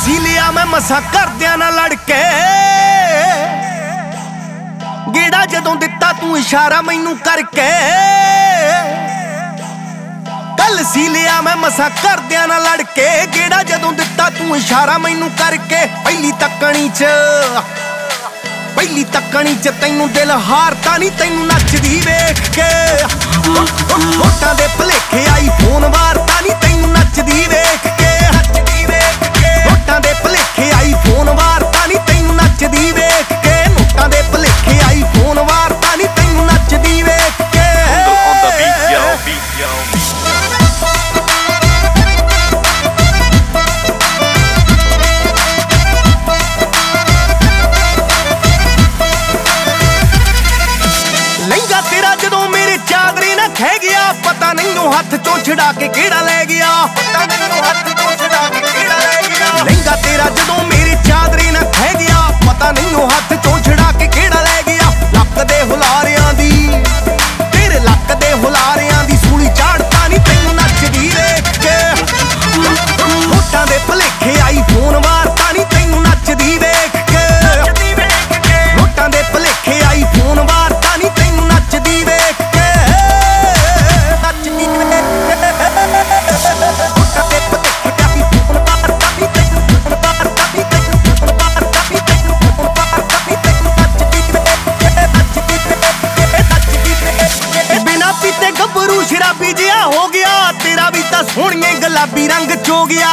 ਸੀ ਲਿਆ ਮੈਂ ਮਸਾਂ ਘਰਦਿਆਂ ਨਾਲ ਲੜ ਕੇ, ਗੇੜਾ ਜਦੋਂ ਦਿੱਤਾ ਤੂੰ ਇਸ਼ਾਰਾ ਮੈਨੂੰ ਕਰਕੇ। ਕੱਲ ਸੀ ਲਿਆ ਮੈਂ ਮਸਾਂ ਘਰਦਿਆਂ ਨਾਲ ਲੜ ਕੇ, ਗੇੜਾ ਜਦੋਂ ਦਿੱਤਾ ਤੂੰ ਇਸ਼ਾਰਾ ਮੈਨੂੰ ਕਰਕੇ। ਪਹਿਲੀ ਤੱਕਣੀ ਚ ਤੈਨੂੰ ਦਿਲ ਹਾਰਤਾ ਨੀ, ਤੈਨੂੰ ਨੱਚਦੀ ਵੇਖ ਕੇ। ਹੋਟਾਂ ਦੇ ਭਲੇਖੇ ਆਈ ਫੋਨ ਵਾਰਤਾ ਨੀ, ਤੈਨੂੰ ਨੱਚਦੀ ਵੇਖ ਕੇ। ਨੋਟਾਂ ਦੇ ਭਲੇਖੇ ਆਈ ਫੋਨ ਵਾਰਤਾ ਨੀ, ਤੈਨੂੰ ਨੱਚਦੀ ਵੇਖ ਕੇ। ਨੋਟਾਂ ਦੇ ਭਲੇਖੇ ਆਈ ਫੋਨ ਵਾਰਤਾ ਨੀ, ਤੈਨੂੰ ਨੱਚਦੀ ਵੇਖ ਕੇ। ਲਹਿੰਗਾ ਤੇਰਾ ਜਦੋਂ ਮੇਰੇ ਚਾਦਰੇ ਨਾ ਖਹਿ ਗਿਆ, ਪਤਾ ਨਹੀਂ ਹੱਥ ਚੋਂ ਛਡਾ ਕੇ ਕਿਹੜਾ ਲੈ ਗਿਆ। ਲਹਿੰਗਾ ਤੇਰਾ ਜਦੋਂ ਮੇਰੇ ਚਾਦਰੇ ਨਾ ਖਹਿ ਗਿਆ, ਪਤਾ ਨਹੀਂ ਹੱਥ ਚੋਂ ਛਡਾ ਕੇ ਕਿਹੜਾ ਲੈ ਗਿਆ। ਲੱਕ ਦੇ ਹੁਲਾਰਿਆਂ ਦੀ, ਤੇਰੇ ਲੱਕ ਦੇ ਹੁਲਾਰਿਆਂ ਦੀ ਸੂਲੀ ਝਾੜਤਾ ਨੀ, ਤੈਨੂੰ ਨੱਚਦੀ ਵੇਖ ਕੇ। ਹੋਟਾਂ ਦੇ ਭਲੇਖੇ ਆਈ ਫੋਨ ਵਾਰਤਾ ਨੀ, ਤੈਨੂੰ ਨੱਚਦੀ ਵੇਖ ਕੇ। ਹੋਟਾਂ ਦੇ ਭਲੇਖੇ ਆਈ ਫੋਨ ਵਾਰਤਾ ਨੀ, ਤੈਨੂੰ ਨੱਚਦੀ ਵੇਖ ਕੇ। ਬਿਨਾ ਪੀਤੇ ਗੱਭਰੂ ਸ਼ਰਾਬੀ ਜਿਹਾ ਹੋ ਗਿਆ, ਤੇਰਾ ਵੀ ਤਾਂ ਸੋਹਣੀਏ ਗੁਲਾਬੀ ਰੰਗ ਚੋ ਗਿਆ।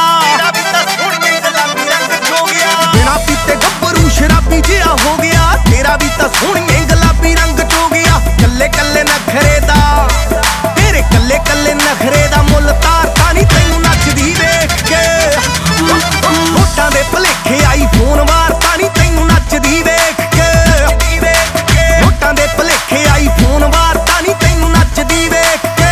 ਬਿਨਾ ਪੀਤੇ ਗੱਭਰੂ ਸ਼ਰਾਬੀ ਜਿਹਾ ਹੋ ਗਿਆ, ਤੇਰਾ ਵੀ ਤਾਂ ਸੋਹਣੀਏ ਗੁਲਾਬੀ ਰੰਗ ਚੋ ਗਿਆ। ਕੱਲੇ ਕੱਲੇ ਨਖਰੇ ਦਾ, ਤੇਰੇ ਕੱਲੇ ਕੱਲੇ ਨਖਰੇ ਦਾ ਮੁੱਲ ਤਾਰਤਾ ਨੀ, ਤੈਨੂੰ ਨੱਚਦੀ ਵੇਖ ਕੇ। ਹੋਟਾਂ ਦੇ ਭਲੇਖੇ ਆਈ ਫੋਨ ਵਾਰਤਾ ਨੀ, ਤੈਨੂੰ ਨੱਚਦੀ ਵੇਖ ਕੇ। ਹੋਟਾਂ ਦੇ ਭਲੇਖੇ ਆਈ ਫੋਨ ਵਾਰਤਾ ਨੀ, ਤੈਨੂੰ ਨੱਚਦੀ ਵੇਖ ਕੇ।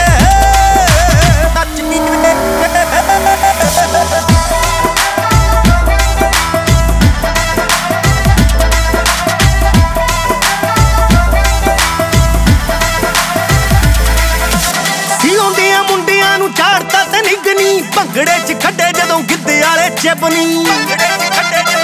ਸਿਉਂਦਿਆਂ ਮੁੰਡਿਆਂ ਨੂੰ ਝਾੜਤਾ ਤੇ ਨਿਗਨੀ, ਭੰਗੜੇ ਚ ਖੱਡੇ ਜਦੋਂ ਗਿੱਧੇ ਵਾਲੇ ਚਿਪਨੀ।